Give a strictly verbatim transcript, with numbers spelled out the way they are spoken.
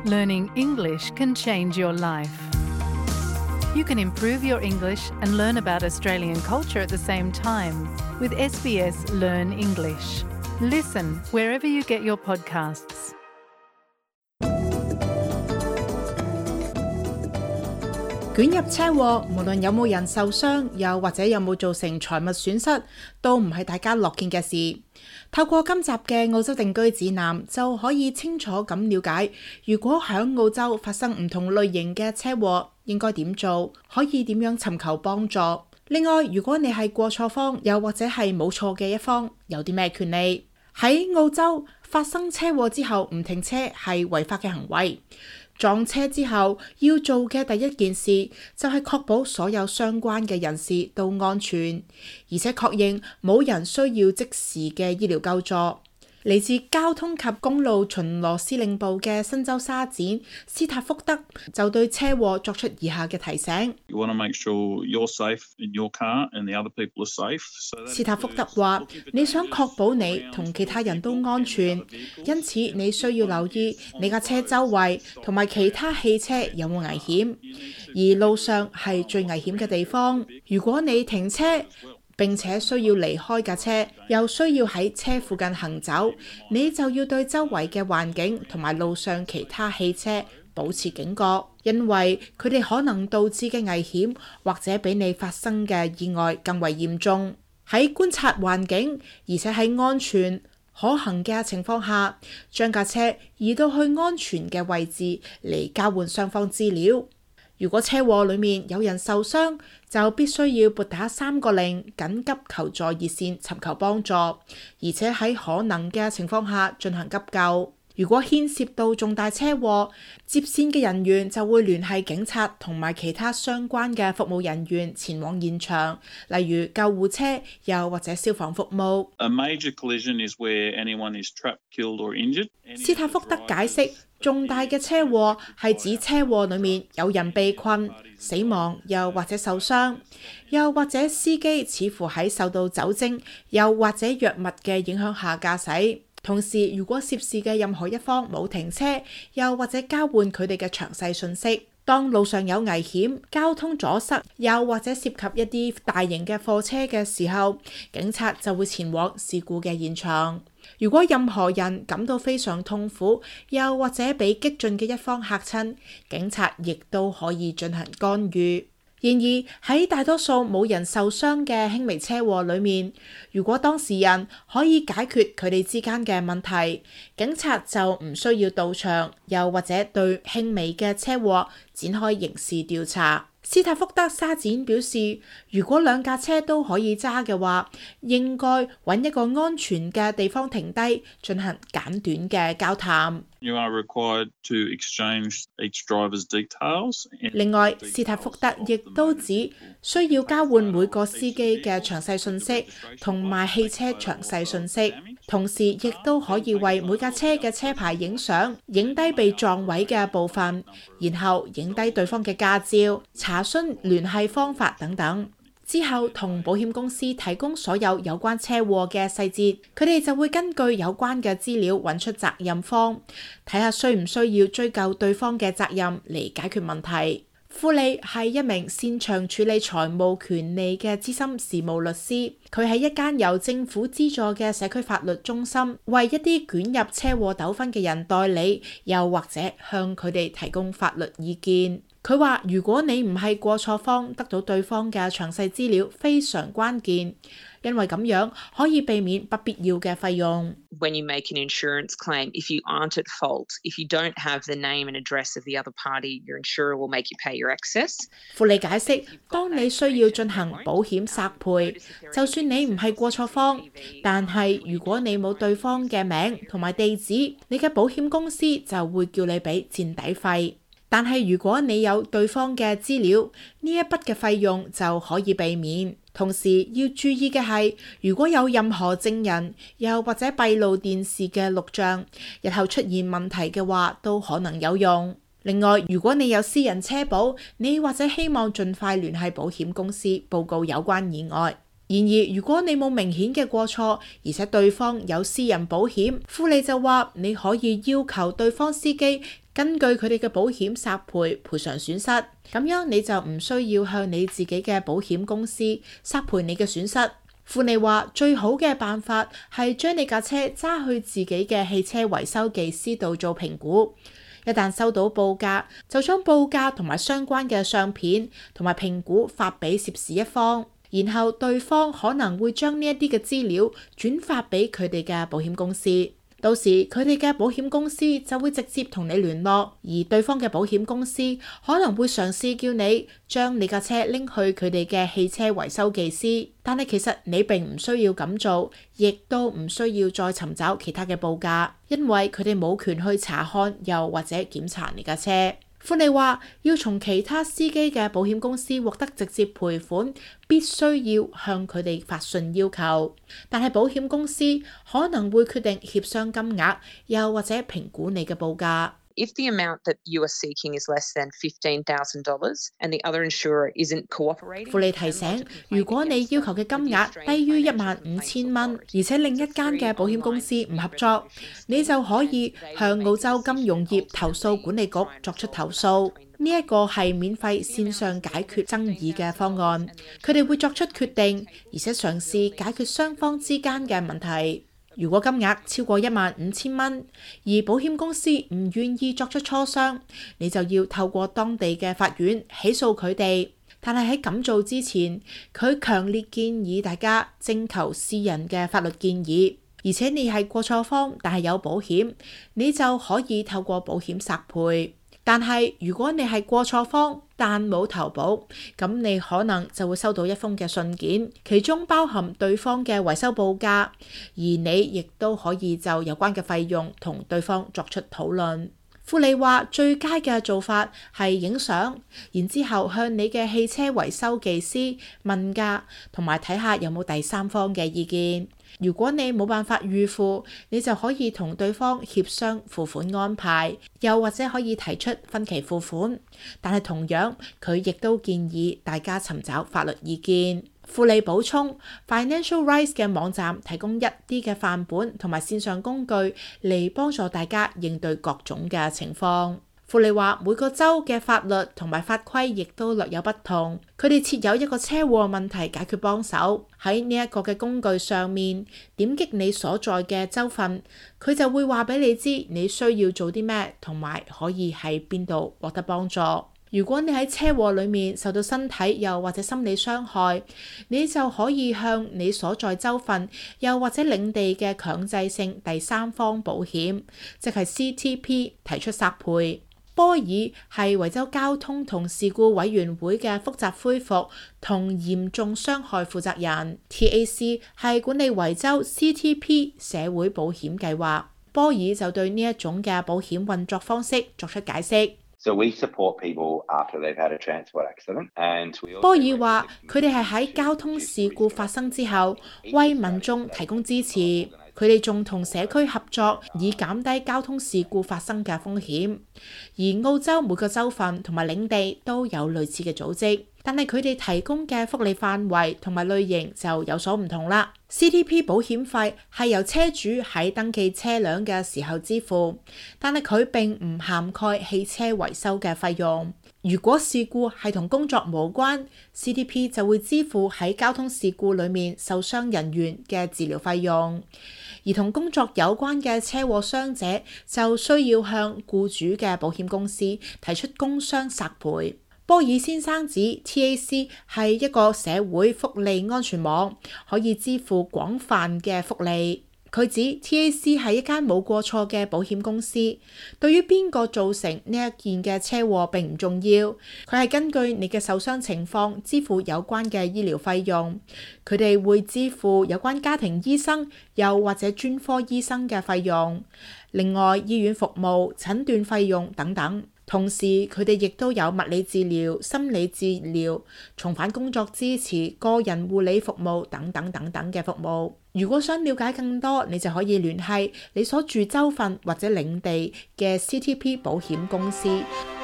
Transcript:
Learning English can change your life. You can improve your English and learn about Australian culture at the same time with S B S Learn English. Listen wherever you get your podcasts. 捲入車禍，無論有冇人受傷，又或者有冇造成財物損失，都唔係大家樂見嘅事。透過今集嘅澳洲定居指南，就可以清楚咁了解，如果喺澳洲發生唔同類型嘅車禍，應該點做，可以點樣尋求幫助。另外，如果你係過錯方，又或者係冇錯嘅一方，有啲咩權利？喺澳洲發生車禍之後唔停車係違法嘅行為。撞車之後要做嘅第一件事就係確保所有相關嘅人士都安全，而且確認冇人需要即時嘅醫療救助。嚟自交通及公路巡邏司令部嘅新州沙展斯塔福德就對車禍作出以下嘅提醒。斯塔福德話：你想確保你同其他人都安全，因此你需要留意你架車周圍同埋其他汽車有冇危險，而路上係最危險嘅地方。如果你停車並且需要離開架車，又需要喺車附近行走，你就要對周圍嘅環境同埋路上其他汽車保持警覺，因為佢哋可能導致嘅危險或者比你發生嘅意外更為嚴重。喺觀察環境，而且喺安全可行嘅情況下，將架車移到去安全嘅位置嚟交換雙方資料。如果車禍裡面有人受傷，就必須要撥打三個零緊急求助熱線尋求幫助，而且喺可能嘅情況下進行急救。如果牽涉到重大車禍，接線嘅人員就會聯繫警察同埋其他相關嘅服務人員前往現場，例如救護車又或者消防服務。 A major collision is where anyone is trapped, killed or injured. 斯塔福德解釋，重大嘅車禍係指車禍裡面有人被困、死亡又或者受傷，又或者司機似乎喺受到酒精又或者藥物嘅影響下駕駛。同時，如果涉事嘅任何一方冇停車，又或者交換佢哋嘅詳細信息，當路上有危險、交通阻塞，又或者涉及一啲大型嘅貨車嘅時候，警察就會前往事故嘅現場。如果任何人感到非常痛苦，又或者被激進嘅一方嚇親，警察亦都可以進行干預。然而喺大多數冇人受傷嘅輕微車禍裏面，如果當事人可以解決佢哋之間嘅問題，警察就唔需要到場，又或者對輕微嘅車禍展開刑事調查。斯塔福德沙展表示，如果兩架車都可以揸嘅話，應該揾一個安全嘅地方停低，進行簡短嘅交談。 You are required to exchange each driver's details. 另外，斯塔福德亦都指需要交換每個司機嘅詳細信息同埋汽車詳細信息，同時亦都可以為每架車嘅車牌影相，影低被撞毀嘅部分，然後影低對方嘅駕照，查詢聯繫方法等等。之後同保險公司提供所有有關車禍嘅細節，佢哋就會根據有關嘅資料揾出責任方，睇下需唔需要追究對方嘅責任嚟解決問題。庫利係一名擅長處理財務權利嘅資深事務律師，佢喺一間由政府資助嘅社區法律中心，為一啲捲入車禍糾紛嘅人代理，又或者向佢哋提供法律意見。佢話：如果你唔係過錯方，得到對方嘅詳細資料非常關鍵，因為咁樣可以避免不必要嘅費用。 When you make an insurance claim, if you aren't at fault, if you don't have the name and address of the other party, your insurer will make you pay your excess. 庫利解釋，當你需要進行保險索賠，就算你唔係過錯方，但係如果你冇對方嘅名同埋地址，你嘅保險公司就會叫你俾墊底費。但係如果你有對方嘅資料，呢一筆嘅費用就可以避免。同時要注意嘅係，如果有任何證人又或者閉路電視嘅錄像，日後出現問題嘅話，都可能有用。另外，如果你有私人車保，你或者希望盡快聯繫保險公司報告有關意外。然而，如果你冇明顯嘅過錯，而且對方有私人保險，庫利就話你可以要求對方司機根據佢哋嘅保險索賠賠償損失，咁樣你就唔需要向你自己嘅保險公司索賠你嘅損失。富利話最好嘅辦法係將你架車揸去自己嘅汽車維修技師度做評估，一旦收到報價，就將報價同埋相關嘅相片同埋評估發俾涉事一方，然後對方可能會將呢一啲嘅資料轉發俾佢哋嘅保險公司。到時佢哋嘅保險公司就會直接同你聯絡，而對方嘅保險公司可能會嘗試叫你將你架車拎去佢哋嘅汽車維修技師，但係其實你並唔需要咁做，亦都唔需要再尋找其他嘅報價，因為佢哋冇權去查看又或者檢查你架車。富利話要從其他司機嘅保險公司獲得直接賠款，必須要向佢哋發信要求，但係保險公司可能會決定協商金額，又或者評估你嘅報價。 If the amount that you are seeking is less than fifteen thousand dollars and the other insurer isn't cooperating， 富利提醒，如果你要求嘅金額低於一萬五千蚊，而且另一間嘅保險公司唔合作，你就可以向澳洲金融業投訴管理局作出投訴。呢一個係免費線上解決爭議嘅方案，佢哋會作出決定，而且嘗試解決雙方之間嘅問題。如果金額超過一萬五千蚊，而保險公司唔願意作出磋商，你就要透過當地嘅法院起訴佢哋。但係喺咁做之前，佢強烈建議大家徵求私人嘅法律建議，而且你係過錯方，但係有保險，你就可以透過保險索賠。但係如果你係過錯方但冇投保，咁你可能就會收到一封嘅信件，其中包含對方嘅維修報價，而你亦都可以就有關嘅費用同對方作出討論。富利話最佳嘅做法係影相，然之後向你嘅汽車維修技師問價，同埋睇下有冇第三方嘅意見。如果你冇辦法預付，你就可以同對方協商付款安排，又或者可以提出分期付款。但係同樣，佢亦都建議大家尋找法律意見。富利補充 ，Financial Rise 嘅網站提供一啲嘅範本同埋線上工具嚟幫助大家應對各種嘅情況。富利話每個州嘅法律同埋法規亦都略有不同，佢哋設有一個車禍問題解決幫手。喺呢一個嘅工具上面，點擊你所在嘅州份，佢就會話俾你知你需要做啲咩，同埋可以喺邊度獲得幫助。如果你喺車禍裡面受到身體又或者心理傷害，你就可以向你所在州份又或者領地嘅強制性第三方保險，即係 C T P 提出索賠。波爾係維州交通同事故委員會嘅複雜恢復同嚴重傷害負責人。T A C 係管理維州 C T P 社會保險計劃。波爾就對呢一種嘅保險運作方式作出解釋。 So we support people after they've had a transport accident, and we also... 波爾話佢哋係喺交通事故發生之後為民眾提供支持。佢哋仲同社區合作，以減低交通事故發生嘅風險。而澳洲每個州份同埋領地都有類似嘅組織，但係佢哋提供嘅福利範圍同埋類型就有所唔同啦。C T P 保險費係由車主喺登記車輛嘅時候支付，但係佢並唔涵蓋汽車維修嘅費用。如果事故係同工作無關， C T P 就會支付喺交通事故裡面受傷人員嘅治療費用，而同工作有關嘅車禍傷者就需要向僱主嘅保險公司提出工傷索賠。波爾先生指 T A C 係一個社會福利安全網，可以支付廣泛嘅福利。佢指 T A C 係一間冇過錯嘅保險公司，對於邊個造成呢一件嘅車禍並唔重要，佢係根據你嘅受傷情況支付有關嘅醫療費用。佢哋會支付有關家庭醫生又或者專科醫生嘅費用，另外醫院服務、診斷費用等等。同時佢哋亦都有物理治療、心理治療、重返工作支持、個人護理服務等等等等嘅服務。如果想了解更多，你就可以聯繫你所住州份或者領地嘅 C T P 保險公司。